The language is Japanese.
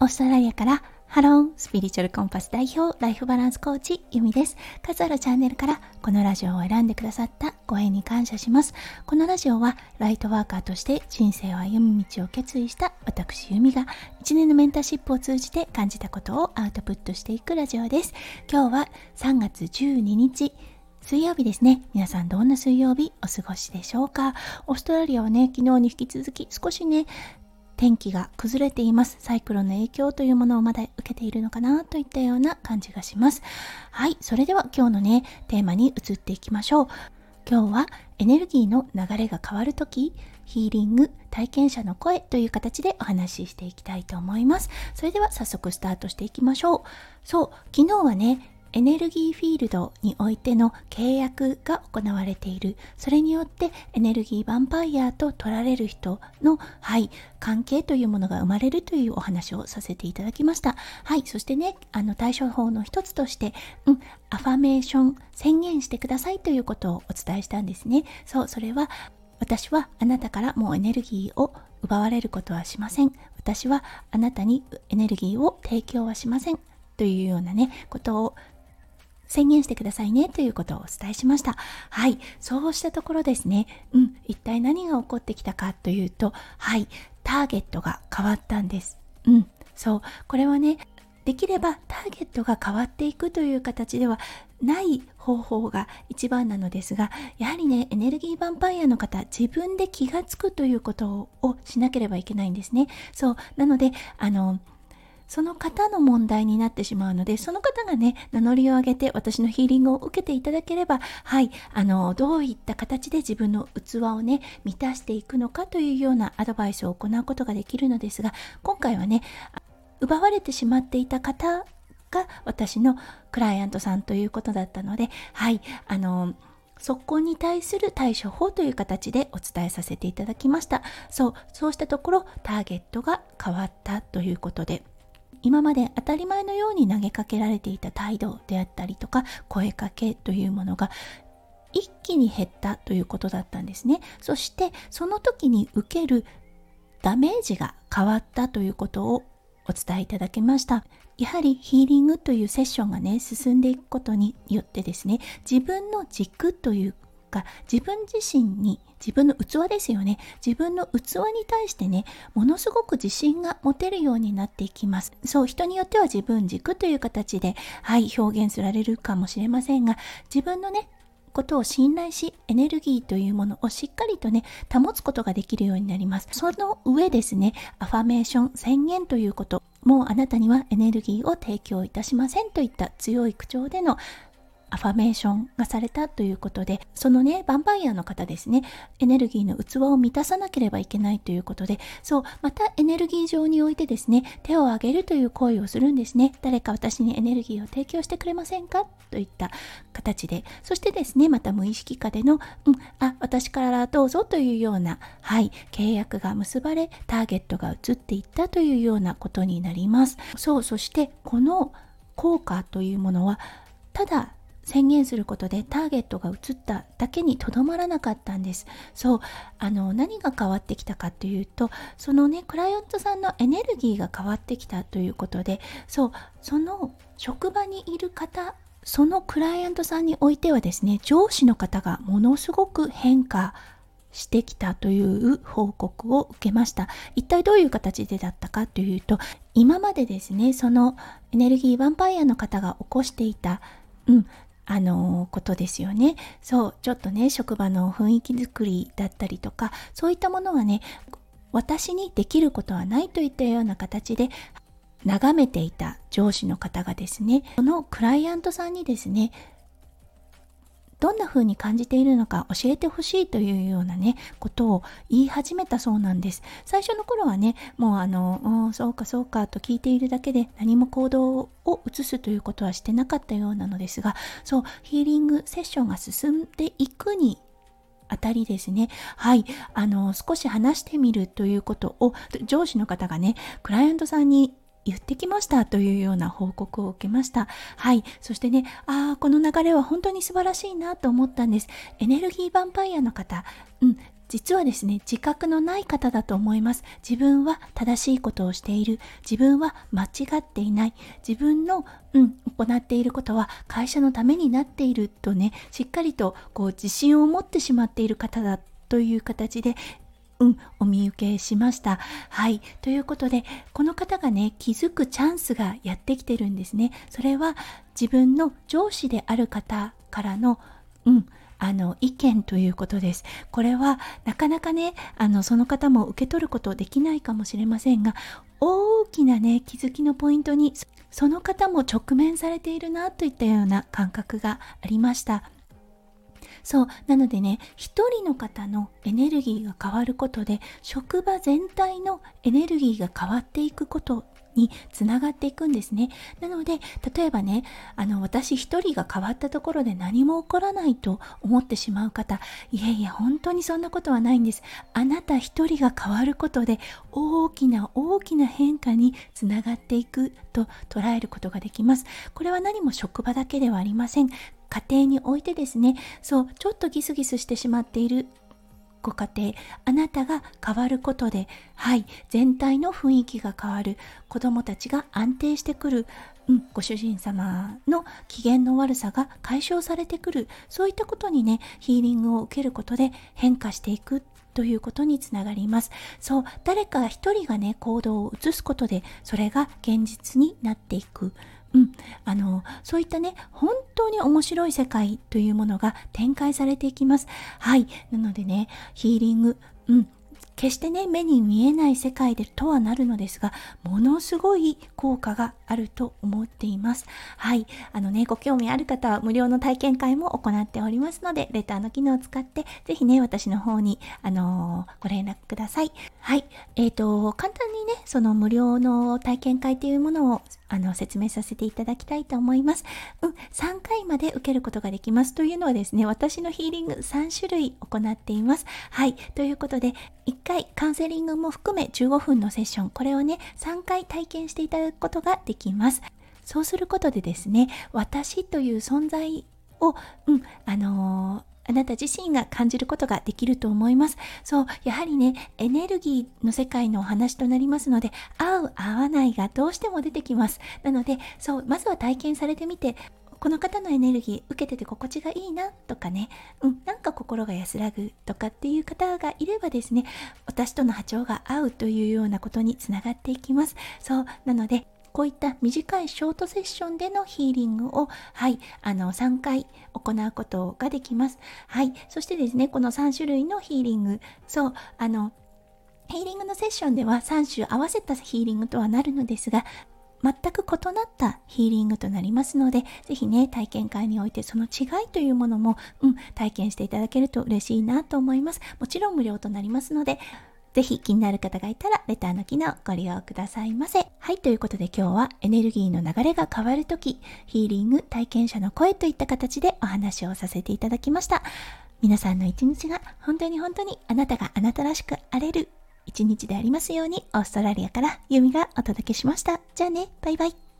オーストラリアからハロースピリチュアルコンパス代表ライフバランスコーチユミです。数あるチャンネルからこのラジオを選んでくださったご縁に感謝します。このラジオはライトワーカーとして人生を歩む道を決意した私ユミが1年のメンターシップを通じて感じたことをアウトプットしていくラジオです。今日は3月12日水曜日ですね。皆さんどんな水曜日お過ごしでしょうか。オーストラリアはね、昨日に引き続き少しね天気が崩れています。サイクロンの影響というものをまだ受けているのかなといったような感じがします。はい、それでは今日のねテーマに移っていきましょう。今日はエネルギーの流れが変わるとき、ヒーリング体験者の声という形でお話ししていきたいと思います。それでは早速スタートしていきましょう。そう、昨日はねエネルギーフィールドにおいての契約が行われている。それによってエネルギーヴァンパイアと取られる人の、関係というものが生まれるというお話をさせていただきました。はい、そしてね、対処法の一つとして、アファメーション、宣言してくださいということをお伝えしたんですね。そう、それは私はあなたからもうエネルギーを奪われることはしません。私はあなたにエネルギーを提供はしません。というようなね、ことを宣言してくださいねということをお伝えしました。はい、そうしたところですね。一体何が起こってきたかというと、ターゲットが変わったんです。そう、これはね、できればターゲットが変わっていくという形ではない方法が一番なのですが、やはりね、エネルギーヴァンパイアの方、自分で気がつくということをしなければいけないんですね。そう、なので、その方の問題になってしまうので、その方がね、名乗りを上げて私のヒーリングを受けていただければ、どういった形で自分の器をね、満たしていくのかというようなアドバイスを行うことができるのですが、今回はね、奪われてしまっていた方が私のクライアントさんということだったので、そこに対する対処法という形でお伝えさせていただきました。そうしたところ、ターゲットが変わったということで、今まで当たり前のように投げかけられていた態度であったりとか声かけというものが一気に減ったということだったんですね。そしてその時に受けるダメージが変わったということをお伝えいただきました。やはりヒーリングというセッションがね進んでいくことによってですね、自分の軸という自分自身に、自分の器ですよね。自分の器に対してね、ものすごく自信が持てるようになっていきます。そう、人によっては自分軸という形で、表現されるかもしれませんが、自分のね、ことを信頼し、エネルギーというものをしっかりとね、保つことができるようになります。その上ですね、アファメーション、宣言ということ、もうあなたにはエネルギーを提供いたしませんといった強い口調でのアファメーションがされたということで、そのね、ヴァンパイアの方ですね、エネルギーの器を満たさなければいけないということで、そう、またエネルギー上においてですね、手を挙げるという行為をするんですね。誰か私にエネルギーを提供してくれませんかといった形で、そしてですね、また無意識下での、私からどうぞというような、契約が結ばれ、ターゲットが移っていったというようなことになります。そう、そしてこの効果というものは、ただ宣言することでターゲットが移っただけにとどまらなかったんです。そう、何が変わってきたかというと、そのね、クライアントさんのエネルギーが変わってきたということで、そう、その職場にいる方、そのクライアントさんにおいてはですね、上司の方がものすごく変化してきたという報告を受けました。一体どういう形でだったかというと、今までですね、そのエネルギーヴァンパイアの方が起こしていた、ことですよね。そう、ちょっとね、職場の雰囲気作りだったりとか、そういったものはね、私にできることはないといったような形で眺めていた上司の方がですね、そのクライアントさんにですね、どんな風に感じているのか教えてほしいというようなね、ことを言い始めたそうなんです。最初の頃はね、もうそうかそうかと聞いているだけで何も行動を移すということはしてなかったようなのですが、そう、ヒーリングセッションが進んでいくにあたりですね、少し話してみるということを上司の方がね、クライアントさんに言ってきましたというような報告を受けました。そしてね、この流れは本当に素晴らしいなと思ったんです。エネルギーヴァンパイアの方、 実はですね、自覚のない方だと思います。自分は正しいことをしている。自分は間違っていない。自分の、行っていることは会社のためになっているとね、しっかりと自信を持ってしまっている方だという形で、お見受けしました。はい。ということで、この方がね、気づくチャンスがやってきてるんですね。それは自分の上司である方からの、意見ということです。これはなかなかね、その方も受け取ることできないかもしれませんが、大きなね、気づきのポイントに、その方も直面されているなといったような感覚がありました。そうなのでね、一人の方のエネルギーが変わることで職場全体のエネルギーが変わっていくことにつながっていくんですね。なので例えばね、私一人が変わったところで何も起こらないと思ってしまう方、いやいや本当にそんなことはないんです。あなた一人が変わることで大きな変化につながっていくと捉えることができます。これは何も職場だけではありません。家庭においてですね、ちょっとギスギスしてしまっているご家庭、あなたが変わることで、全体の雰囲気が変わる、子供たちが安定してくる、ご主人様の機嫌の悪さが解消されてくる、そういったことにね、ヒーリングを受けることで変化していくということにつながります。そう、誰か一人がね、行動を移すことで、それが現実になっていく。そういったね、本当に面白い世界というものが展開されていきます。なのでね、ヒーリング、決してね、目に見えない世界でとはなるのですが、ものすごい効果があると思っています。ご興味ある方は無料の体験会も行っておりますので、レターの機能を使って、ぜひね、私の方に、ご連絡ください。簡単にね、その無料の体験会というものを説明させていただきたいと思います。3回まで受けることができます。というのはですね、私のヒーリング3種類行っています。ということで、1回カウンセリングも含め15分のセッション、これをね、3回体験していただくことができます。そうすることでですね、私という存在を、あなた自身が感じることができると思います。やはりね、エネルギーの世界のお話となりますので、合う合わないがどうしても出てきます。なので、まずは体験されてみて、この方のエネルギー受けてて心地がいいなとかね、なんか心が安らぐとかっていう方がいればですね、私との波長が合うというようなことにつながっていきます。なので、こういった短いショートセッションでのヒーリングを、3回行うことができます。そしてですね、この3種類のヒーリング、ヒーリングのセッションでは3種合わせたヒーリングとはなるのですが、全く異なったヒーリングとなりますので、ぜひね、体験会においてその違いというものも、体験していただけると嬉しいなと思います。もちろん無料となりますので、ぜひ気になる方がいたらレターの機能ご利用くださいませ。ということで今日はエネルギーの流れが変わるとき、ヒーリング体験者の声といった形でお話をさせていただきました。皆さんの一日が本当にあなたがあなたらしくあれる一日でありますように、オーストラリアからユミがお届けしました。じゃあね、バイバイ。